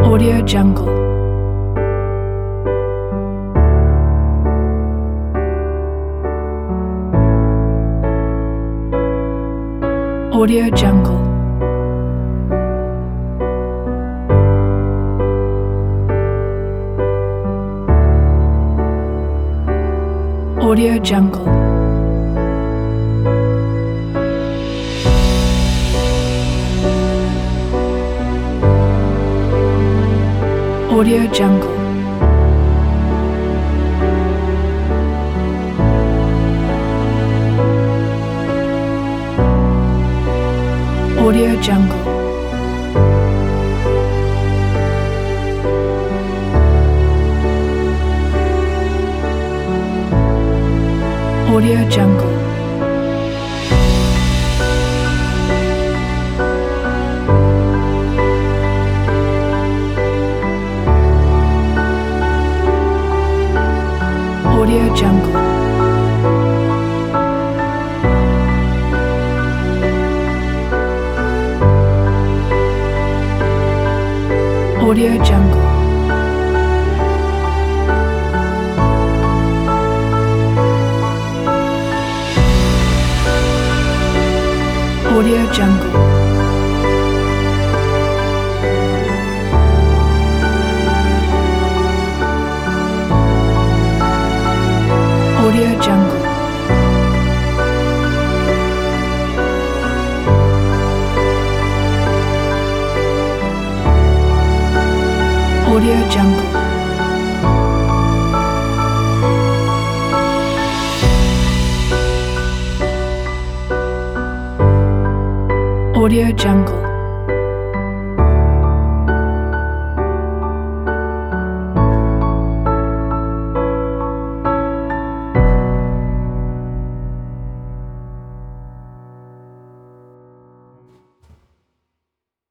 Audio Jungle. Audio Jungle. Audio Jungle. Audio Jungle. Audio Jungle. Audio Jungle. Audio Jungle. Audio Jungle. Audio Jungle. Audio Jungle. Audio Jungle. Audio Jungle.